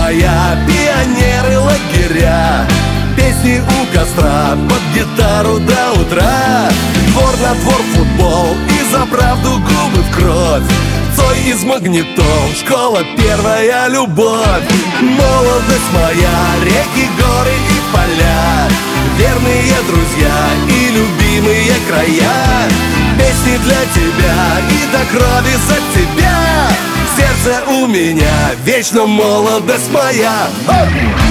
моя, пионеры лагеря, песни у костра, под гитару до утра. Двор на двор футбол, и за правду губы в кровь. Цой из магнитол, школа первая любовь. Молодость моя, реки, горы и поля, верные друзья и любимые края. Песни для тебя и до крови за тебя. Сердце у меня, вечно молодость моя.